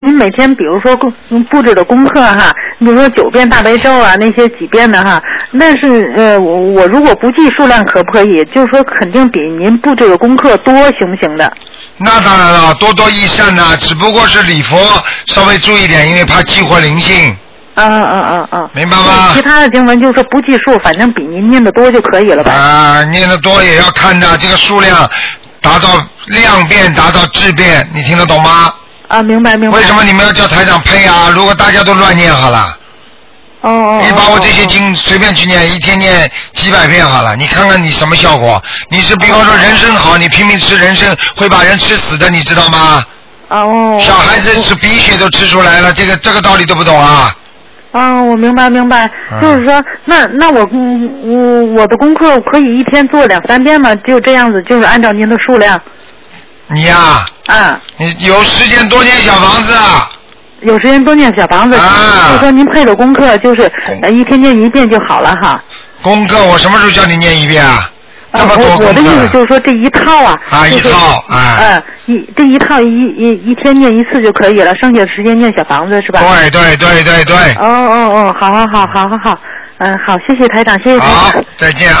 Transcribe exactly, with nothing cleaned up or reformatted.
您每天比如说布布置的功课哈，比如说九遍大悲咒啊，那些几遍的哈，但是呃，我我如果不记数量可不可以？就是说肯定比您布置的功课多，行不行的？ 那当然了，多多益善呐、只不过是礼佛稍微注意点，因为怕激活灵性。 嗯嗯嗯嗯， 明白吗？ 其他的经文就是说不计数，反正比您念的多就可以了吧？ 啊，念的多也要看的，这个数量达到量变，达到质变，你听得懂吗？ 啊，明白明白。 为什么你们要叫台长配啊？如果大家都乱念好了。 哦哦。 你把我这些经随便去念，一天念几百遍好了，你看看你什么效果？你是比方说人参好，你拼命吃人参会把人吃死的，你知道吗？ 哦。 小孩子是鼻血都吃出来了，这个这个道理都不懂啊？ 啊，我明白明白，就是说，那那我嗯我我的功课可以一天做两三遍吗？就这样子，就是按照您的数量。 你呀、 啊。啊。 你有时间多念小房子啊。 有时间多念小房子，啊、就是说您配的功课就是呃一天念一遍就好了哈。 功课我什么时候叫你念一遍啊？这么多功课、 啊、我, 我的意思就是说这一套啊。 啊， 就是、 一套啊。 嗯，一这一套一一一天念一次就可以了，剩下的时间念小房子是吧？ 对对对对对。 哦哦哦，好好好好好好，嗯、呃，好，谢谢台长，谢谢台长。 好，再见啊。